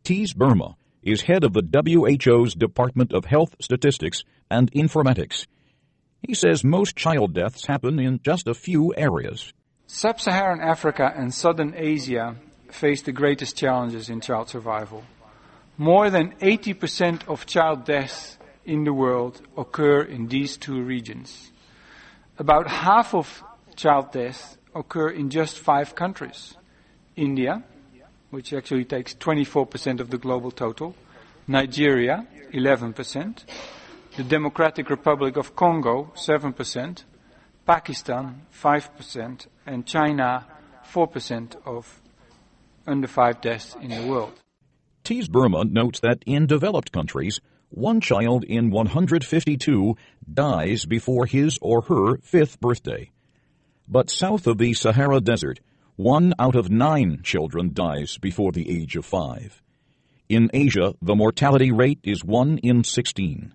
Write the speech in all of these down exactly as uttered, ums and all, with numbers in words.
Tees Burma is head of the W H O's Department of Health Statistics and Informatics. He says most child deaths happen in just a few areas. Sub-Saharan Africa and Southern Asia face the greatest challenges in child survival. More than eighty percent of child deaths in the world occur in these two regions. About half of child deaths occur in just five countries. India, which actually takes twenty-four percent of the global total, Nigeria, eleven percent, the Democratic Republic of Congo, seven percent, Pakistan, five percent, and China, four percent of under five deaths in the world. Tees Burma notes that in developed countries, one child in one hundred fifty-two dies before his or her fifth birthday. But south of the Sahara Desert, one out of nine children dies before the age of five. In Asia, the mortality rate is one in sixteen.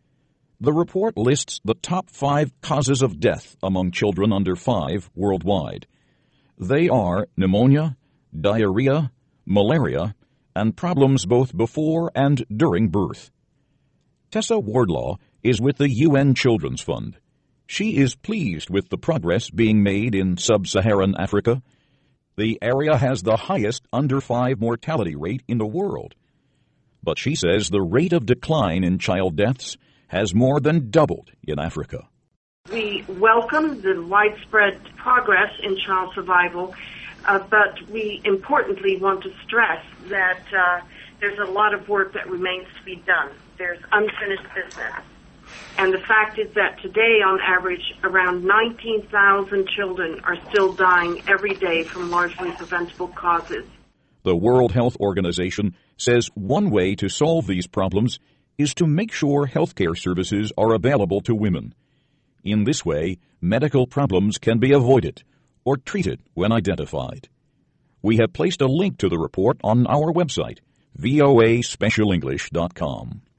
The report lists the top five causes of death among children under five worldwide. They are pneumonia, diarrhea, malaria, and problems both before and during birth. Tessa Wardlaw is with the U N Children's Fund. She is pleased with the progress being made in sub-Saharan Africa. The area has the highest under five mortality rate in the world. But she says the rate of decline in child deaths has more than doubled in Africa. We welcome the widespread progress in child survival, uh, but we importantly want to stress that uh, there's a lot of work that remains to be done. There's unfinished business. And the fact is that today, on average, around nineteen thousand children are still dying every day from largely preventable causes. The World Health Organization says one way to solve these problems is to make sure healthcare services are available to women. In this way, medical problems can be avoided or treated when identified. We have placed a link to the report on our website, V O A Special English dot com.